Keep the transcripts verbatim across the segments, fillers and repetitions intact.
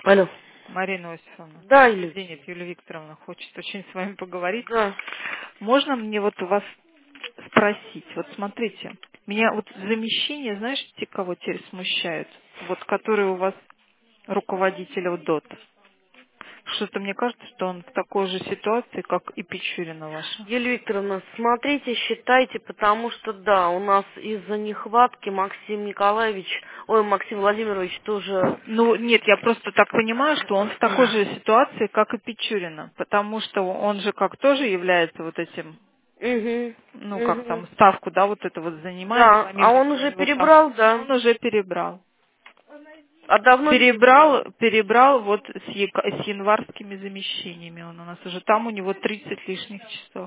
Алло. Марина Осифовна. Да, или... Денис, Юлия Викторовна хочет очень с вами поговорить. Да. Можно мне вот у вас спросить? Вот смотрите, меня вот замещение, знаешь, те, кого теперь смущают? Вот которые у вас руководитель УДОТ. Что-то мне кажется, что он в такой же ситуации, как и Печурина ваша. Юлия Викторовна, смотрите, считайте, потому что, да, у нас из-за нехватки Максим Николаевич, ой, Максим Владимирович тоже... Ну, нет, я просто так понимаю, что он в такой же ситуации, как и Печурина, потому что он же как тоже является вот этим, Угу, ну, как угу. там, ставку, да, вот это вот занимает, Да, а помимо он этого у уже него там, перебрал, да. он уже перебрал. А давно перебрал? Перебрал, перебрал вот с, яка- с январскими замещениями он у нас уже, там у него тридцать лишних часов.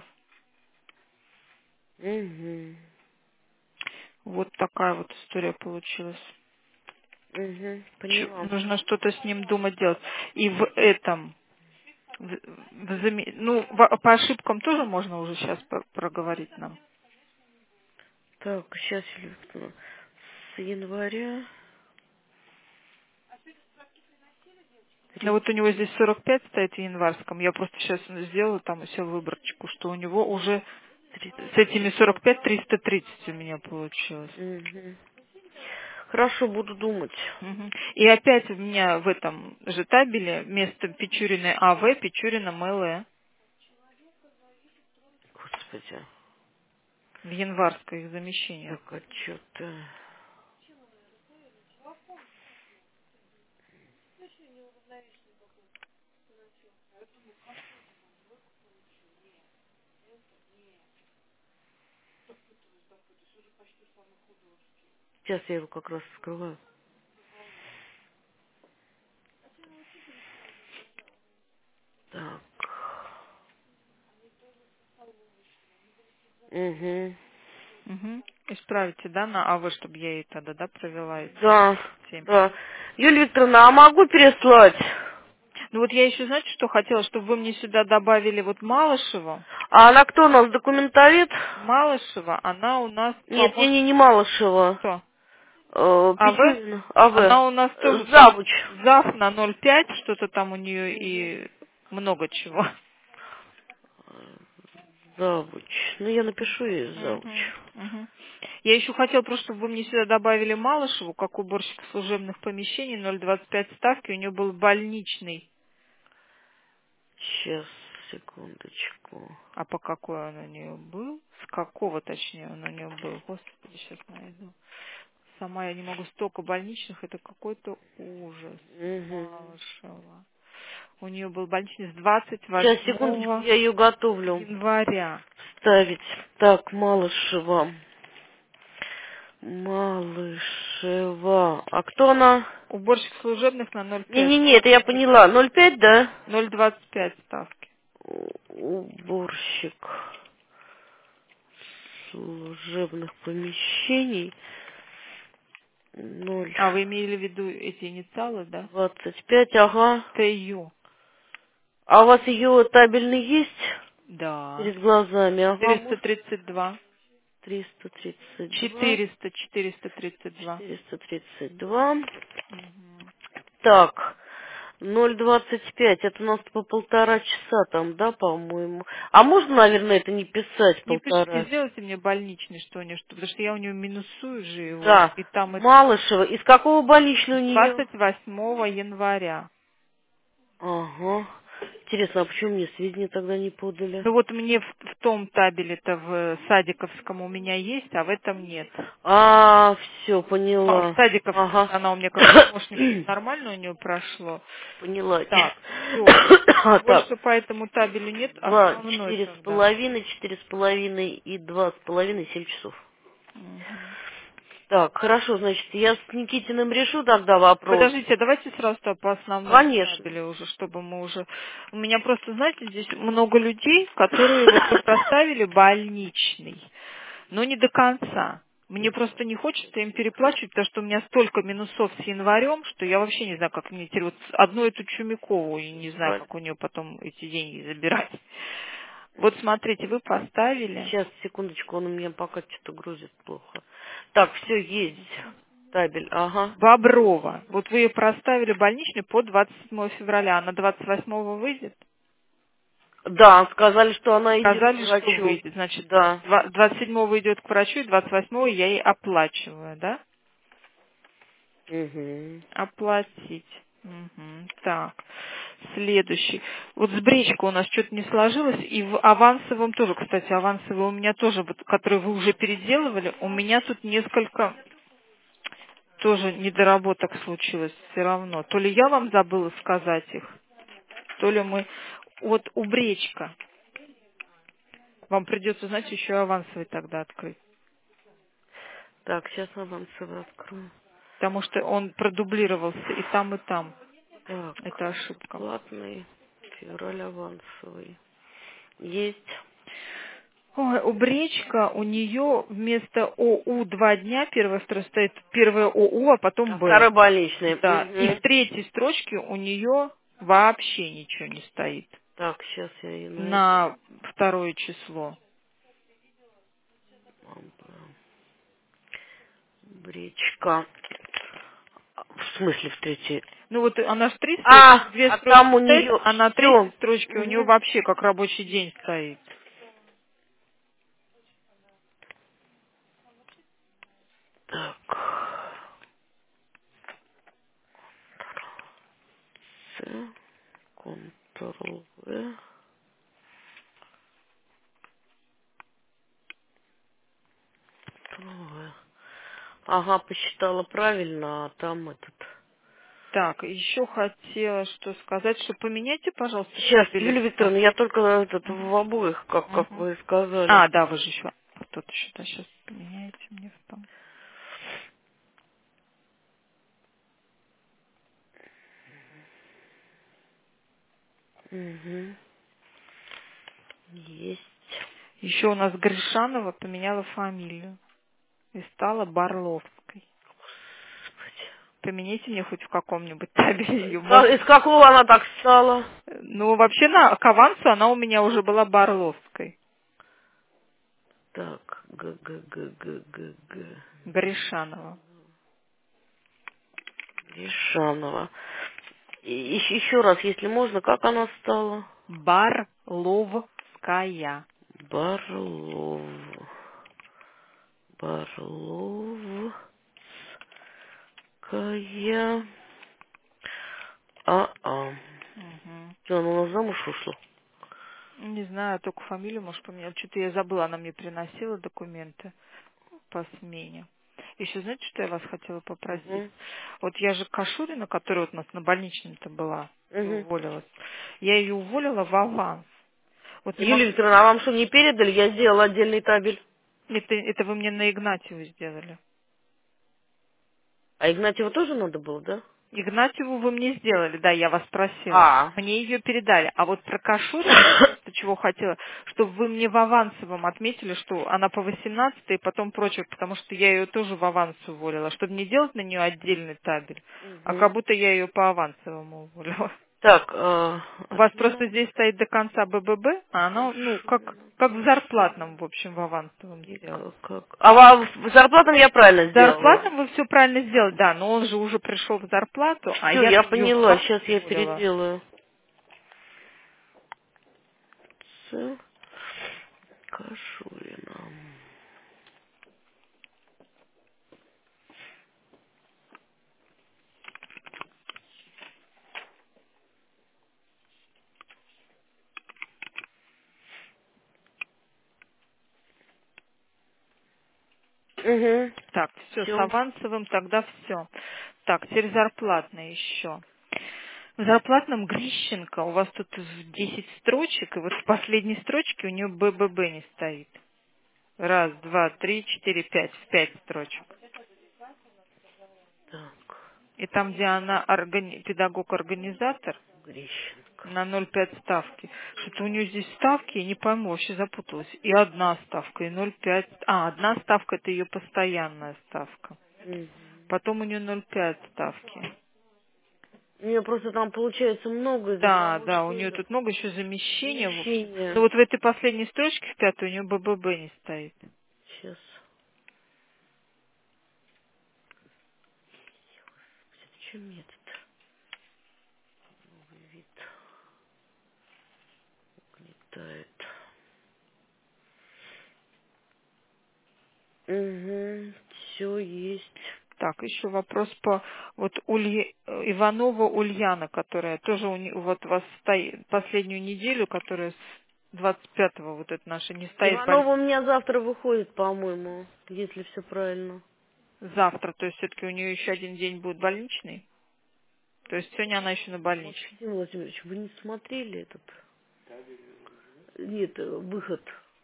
Угу, Вот такая вот история получилась. угу, Чё- поняла. Нужно что-то с ним думать делать. И в этом, в- в заме- ну, в- по ошибкам тоже можно уже сейчас проговорить нам. Так, сейчас, Юлия Викторовна, с января... Ну вот у него здесь сорок пять стоит в январском. Я просто сейчас сделала там все выборочку, что у него уже с тридцать этими часов. сорок пять триста тридцать у меня получилось. Угу. Хорошо, буду думать. Мгм. И опять у меня в этом же табеле вместо Печуриной АВ Печурина МЛ Господи. в январское их замещение. Так, а что-то... Сейчас я его как раз скрываю. Так. Угу. Угу. Исправите, да, на АВ, чтобы я ей тогда, да, провела эти Да, семь. да. Юлия Викторовна, а могу переслать? Ну вот я еще, знаете, что хотела, чтобы вы мне сюда добавили вот Малышеву. А она кто у нас, документовед? Малышева, она у нас Нет, не, поможет... не, не Малышева. Кто? Э, АВ? Печурина. АВ. Она у нас Э, тоже там Завуч. зав на ноль пять, что-то там у нее и много чего. Завуч. Ну, я напишу ей завуч. Мгм, мгм. Я еще хотела просто, чтобы вы мне сюда добавили Малышеву, как уборщик служебных помещений, ноль двадцать пять ставки, у нее был больничный. Сейчас, секундочку. А по какой он у нее был? С какого, точнее, он у нее был? Господи, сейчас найду. Сама я не могу, столько больничных, это какой-то ужас. Угу. Малышева. У нее был больничный с двадцать Сейчас, секундочку, восьмого я ее готовлю. января. Ставить. Так, Малышева. Малышева. А кто она? Уборщик служебных на ноль пять. Не-не-не, это я поняла. ноль пять, да? ноль двадцать пять ставки. У- Уборщик служебных помещений. Ноль А вы имели в виду эти инициалы, да? двадцать пять, ага. ТЮ. А у вас ее табельный есть Да. перед глазами? Ага, Четыреста может. тридцать два. триста тридцать два. Четыреста, четыреста тридцать два. четыреста тридцать два. Мгм. Так, ноль двадцать пять, это у нас по полтора часа там, да, по-моему. А можно, наверное, это не писать Не пишите, полтора? сделайте мне больничный что-нибудь, что- потому что я у него минусую же его, Да, и там это Малышева. Из какого больничного с у нее? двадцать восьмого января. Ага. Интересно, а почему мне сведения тогда не подали? Ну вот мне в, в том табеле-то в Садиковском у меня есть, а в этом нет. А, все, А в поняла. Садиковском Ага. она у меня как помощник, все нормально у нее прошло. Поняла. Так, все. А, так, Больше по этому табелю нет, два, основной четыре с тогда. половиной, четыре с половиной и два с половиной, семь часов. Мгм. Так, хорошо, значит, я с Никитиным решу тогда вопрос. Подождите, давайте сразу по основному Конечно. табелю уже, чтобы мы уже... У меня просто, знаете, здесь много людей, которые вот вы проставили больничный, но не до конца. Мне просто не хочется им переплачивать, потому что у меня столько минусов с январем, что я вообще не знаю, как мне теперь вот одну эту Чумикову, и не знаю, как у нее потом эти деньги забирать. Вот смотрите, вы поставили... Сейчас, секундочку, он у меня пока что-то грузит плохо. Так, все есть. табель, ага. Боброва. Вот вы ее проставили больничный по двадцать седьмое февраля. Она двадцать восьмого выйдет? Да, сказали, что она идет к Сказали, что врачу. выйдет. Значит, Да. два- двадцать седьмого идет к врачу, и двадцать восьмого я ей оплачиваю, да? Угу. Оплатить. Мгм. Так, следующий. Вот с бречкой у нас что-то не сложилось, и в авансовом тоже, кстати, авансовый у меня тоже, вот, который вы уже переделывали, у меня тут несколько тоже недоработок случилось все равно. То ли я вам забыла сказать их, то ли мы... Вот у бречка вам придется, знаете, еще и авансовый тогда открыть, Так, сейчас авансовый открою. потому что он продублировался и там, и там. Так, Это ошибка. платный, февраль авансовый. Есть. Ой, у бречка, у нее вместо ОУ два дня, первая строчка стоит первое ОУ, а потом А Б. второй больничный. Да, и в Угу. третьей строчке у нее вообще ничего не стоит Так, сейчас я ее найду. на второе число. Бричка. В смысле в третьей? Ну вот она же три строчки, А, две а строчки там у стоит, нее а на третьей все. строчке у нее Угу. вообще как рабочий день стоит. Так. С, Ctrl-V. Ctrl-V. Ага, посчитала правильно, а там этот... Так, еще хотела что сказать, что поменяйте, пожалуйста, Сейчас, табели Юлия в стол. Викторовна, я только этот Мгм. в обоих, как, как Мгм. вы сказали. А, да, вы же еще. Вот тут еще, да, сейчас поменяйте мне в том. Угу. Есть. Еще у нас Гришанова поменяла фамилию и стала Барловской. Господи. Поменяйте мне хоть в каком-нибудь табеле ее. Как- Может, из какого она так стала? ну, вообще на к авансу она у меня уже была Барловской. Так, г г г г г г Гришанова. Гришанова. И еще, еще раз, если можно, как она стала? Барловская. Барлов. Барловская. А-а. Мгм. Что, она у нас замуж ушла? Не знаю, только фамилию, может, поменяла. Что-то я забыла, она мне приносила документы по смене. Еще знаете, что я вас хотела попросить? Угу. Вот я же Кашурина, которая вот у нас на больничном-то была, Угу. уволилась, я ее уволила в аванс. Вот не Юлия могу... Викторовна, а вам что, не передали? Я сделала отдельный табель. Это, это вы мне на Игнатьеву сделали. А Игнатьева тоже надо было, да? Игнатьеву вы мне сделали, да, я вас просила. А. Мне ее передали. А вот про Кашурину я просто чего хотела, чтобы вы мне в авансовом отметили, что она по восемнадцатой и потом прочее, потому что я ее тоже в аванс уволила, чтобы не делать на нее отдельный табель, а Угу. как будто я ее по авансовому уволила. Так, э, У вас отмена просто здесь стоит до конца БББ, а оно, ну, как, Кашурина. как в зарплатном, в общем, в авансовом И сделано. как, как? А вам в зарплатам я правильно В сделала? зарплатном вы все правильно сделали, да, но он же уже пришел в зарплату, а Все, я я ее в поняла. аванс Сейчас я уволила. переделаю. С. Кашурина. Угу. Так, все, с Все. авансовым тогда все. Так, теперь зарплатные еще. В зарплатном Грищенко у вас тут десять строчек, и вот в последней строчке у нее БББ не стоит. Раз, два, три, четыре, пять. В пять строчек. Так, И там, где она органи- педагог-организатор, Грищенко. на ноль целых пять десятых ставки. Что-то у нее здесь ставки, я не пойму, вообще запуталась. И одна ставка, и ноль целых пять десятых. А, одна ставка это ее постоянная ставка. Мгм. Потом у нее ноль целых пять десятых ставки. У меня просто там получается много из-за Да, того, да, у что нее это тут много еще замещения, в общем. Но замещение. вот в этой последней строчке, в пятой, у нее БББ не стоит. Сейчас. Зачем мне этот новый вид угнетает? Угу, все есть. Так, еще вопрос по вот Улье- Иванова Ульяна, которая тоже у, не- вот у вас стоит последнюю неделю, которая с двадцать пятого вот это наша не стоит боль- Иванова у меня завтра выходит, по-моему, если все правильно. завтра, то есть все-таки у нее еще один день будет больничный, то есть сегодня она еще на больничном. Максим Владимирович, вы не смотрели этот? Нет, э, выход.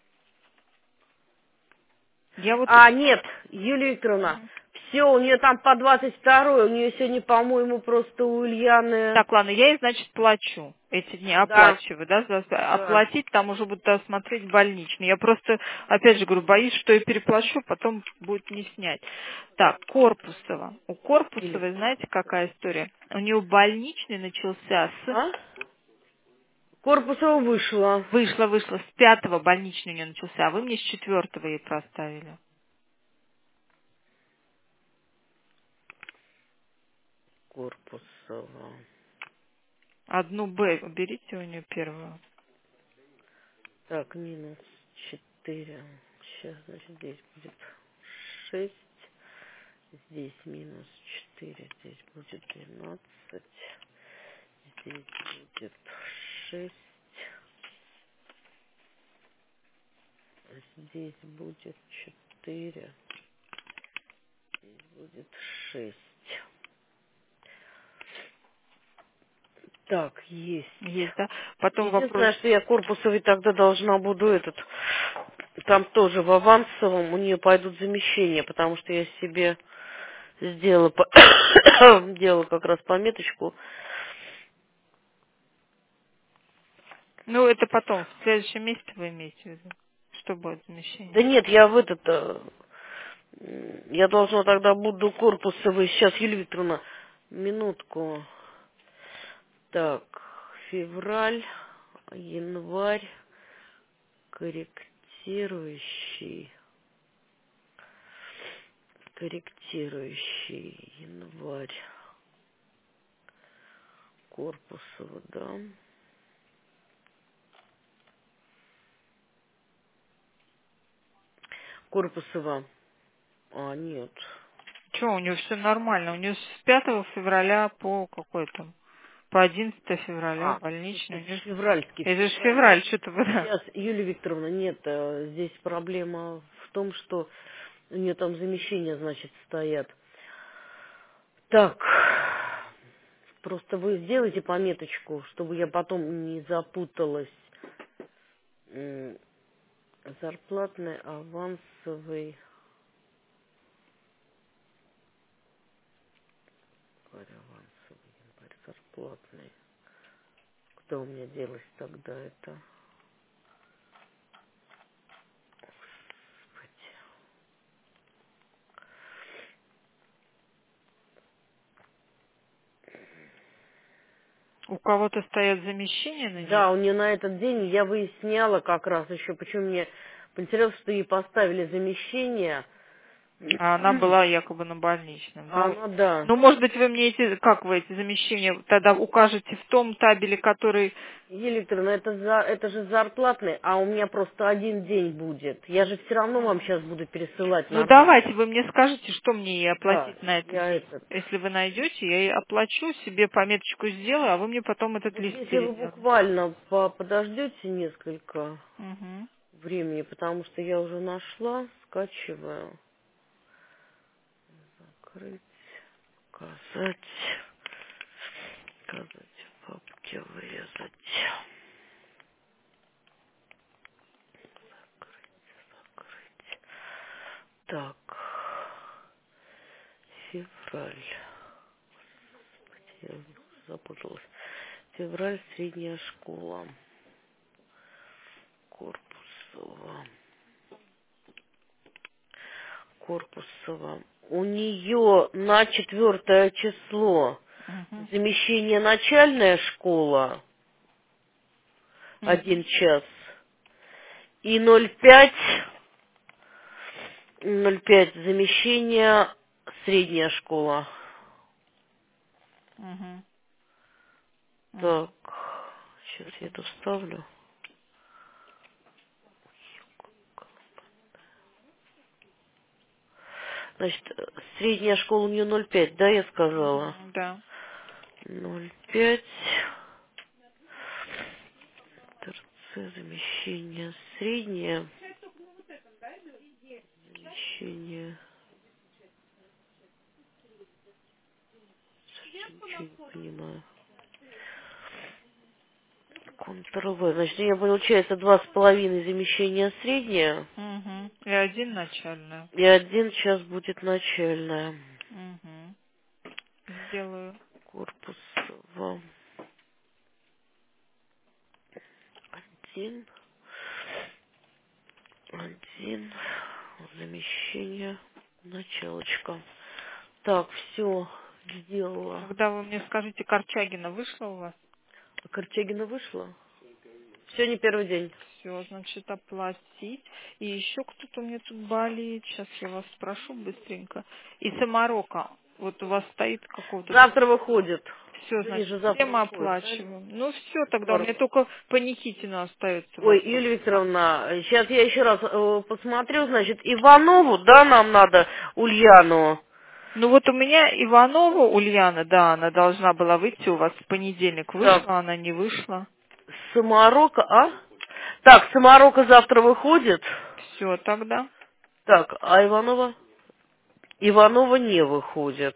Я вот А, нет, Юлия Викторовна, все, у нее там по двадцать второе, у нее сегодня, по-моему, просто у Ульяны... так, ладно, я ей, значит, плачу эти дни, Да, оплачиваю, да, за- за- да. оплатить, там уже будут осмотреть больничный. Я просто, опять же говорю, боюсь, что я переплачу, потом будет не снять. Так, Корпусова. У Или... Корпусовой, знаете, какая история? У нее больничный начался с... А? Корпусова вышла. Вышла, вышла, с пятого больничный у нее начался, а вы мне с четвертого ей проставили. Корпусова. Одну Б уберите у нее первую. Так, минус четыре. Сейчас, значит, здесь будет шесть. Здесь минус четыре. Здесь будет двенадцать. Здесь будет шесть. Здесь будет четыре. Здесь будет шесть. Так, есть. Есть, да? Потом вопрос. Единственное, что я Корпусовой тогда должна буду этот... Там тоже в авансовом у нее пойдут замещения, потому что я себе сделала, по- делала как раз пометочку. Ну, это потом, в следующем месяце вы имеете в виду, что будет замещение? Да нет, я в этот... э, м, Я должна тогда буду Корпусовой... Сейчас, Юлия Викторовна, минутку. Так, февраль, январь, корректирующий, корректирующий, январь, Корпусова, да. Корпусова. А, нет. Че, у нее все нормально. У нее с пятого февраля по какой там? По одиннадцатое февраля А, слушайте, больничный. У это ж неё- февральский. Это же Февраль. февраль, что-то вы, да. Сейчас, Юлия Викторовна, нет, э, здесь проблема в том, что у нее там замещения, значит, стоят. Так, просто вы сделайте пометочку, чтобы я потом не запуталась. М, Зарплатный, авансовый, январь, авансовый, январь, зарплатный. Куда у меня делось тогда это? Господи. У кого-то стоят замещения на ней. Да, у нее на этот день я выясняла как раз еще, почему мне поинтересовалось, что ей поставили замещение. А она была якобы на больничном. А Ну, она, да. ну, может быть, вы мне эти, как вы эти замещения тогда укажете в том табеле, который... Елена Викторовна, это, за, это же зарплатный, а у меня просто один день будет. Я же все равно вам сейчас буду пересылать Ну, нормально. давайте, вы мне скажете, что мне ей Да, оплатить на этот я день. этот... Если вы найдете, я ей оплачу, себе пометочку сделаю, а вы мне потом этот Вот лист если вы переделаете. буквально по- подождете несколько Угу. времени, потому что я уже нашла, скачиваю. Закрыть, указать, указать в папке, вырезать. Закрыть. Так, февраль. Я запуталась. Февраль, средняя школа. Корпусова. Корпусова. У нее на четвертое число Угу. замещение начальная школа, один час, и ноль пять, ноль пять замещение средняя школа. Угу. Так, сейчас я это вставлю. Значит, средняя школа у нее ноль пять, да, я сказала? Угу, да. ноль пять. ТРЦ, замещение среднее. Замещение. Совсем ничего не понимаю. Контр-В. Значит, у меня получается два с половиной замещения среднее. Угу. И один начальная. И один сейчас будет начальное. Угу. Сделаю. Корпус В. Один. Один. Замещение. Началочка. Так, все сделала. Когда вы мне скажите, Корчагина вышла у вас? Корчагина вышла? Все, не первый день. Все, значит, оплатить. И еще кто-то у меня тут болеет. Сейчас я вас спрошу быстренько. И Самарока. Вот у вас стоит какого-то... Завтра выходит. Все, Они значит, же все завтра мы выходят, правильно? оплачиваем. Ну все, тогда у меня Здорово. только по Никитину остается Ой, вопрос. Юлия Викторовна, сейчас я еще раз э, посмотрю, значит, Иванову, да, нам надо, Ульяну. Ну вот у меня Иванова Ульяна, да, она должна была выйти у вас в понедельник. Так, Вышла, она не вышла. Самарока, а? Так, Самарока завтра выходит. Все тогда. Так, а Иванова? Иванова не выходит.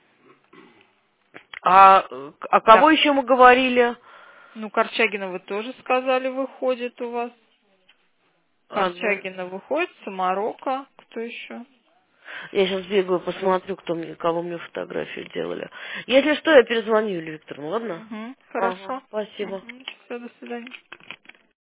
А, э, а кого Да. еще мы говорили? Ну, Корчагина вы тоже сказали, выходит у вас. Ага. Корчагина выходит, Самарока. Кто еще? Я сейчас бегаю, посмотрю, кто мне, кого мне фотографию делали. Если что, я перезвоню Юлии Викторовне, ладно? Угу, Ага, хорошо. спасибо. Угу, все, до свидания.